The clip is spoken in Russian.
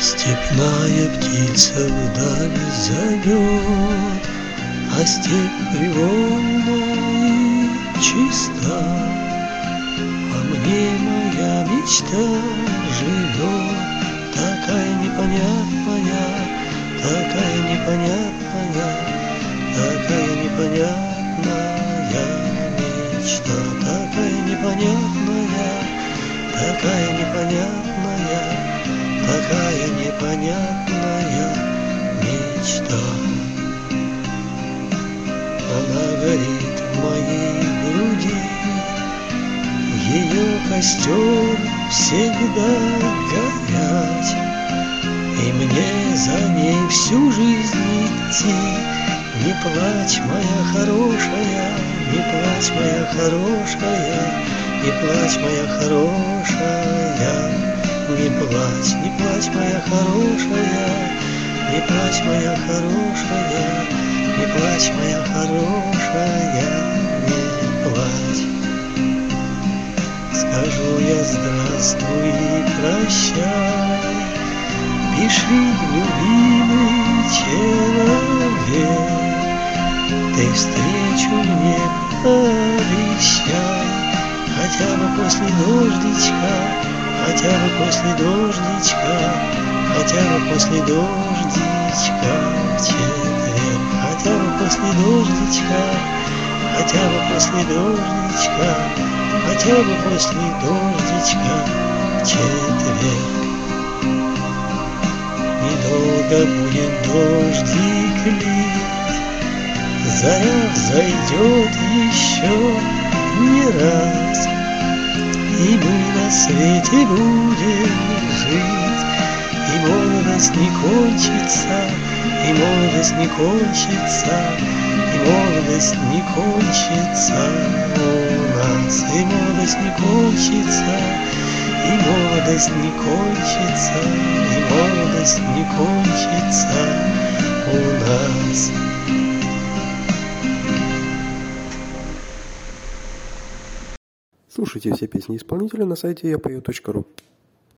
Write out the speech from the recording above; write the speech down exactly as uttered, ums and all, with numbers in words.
Степная птица вдали зовет, а степь привольна и чиста. Во мне моя мечта живет, такая непонятная, такая непонятная, такая непонятная мечта, такая непонятная, такая непонятная, такая непонятная мечта. Она горит в моей груди, ее костер всегда горять, и мне за ней всю жизнь идти. Не плачь, моя хорошая, не плачь, моя хорошая, не плачь, моя хорошая, не плачь, не плачь, моя хорошая, не плачь, моя хорошая, не плачь, моя хорошая, не плачь. Скажу я здравствуй и прощай, пиши, любимый человек, ты встречу мне обещай, хотя бы после дождичка, хотя бы после дождичка, хотя бы после дождичка в четверг, хотя бы после дождичка, хотя бы после дождичка, хотя бы после дождичка в четверг. Недолго будет дождик лить, заря взойдет еще не раз, и мы на свете будем жить, и молодость не кончится, и молодость не кончится, и молодость не кончится у нас, и молодость не кончится, и молодость не кончится, и молодость не кончится у нас. Слушайте все песни исполнителя на сайте я пою точка ру.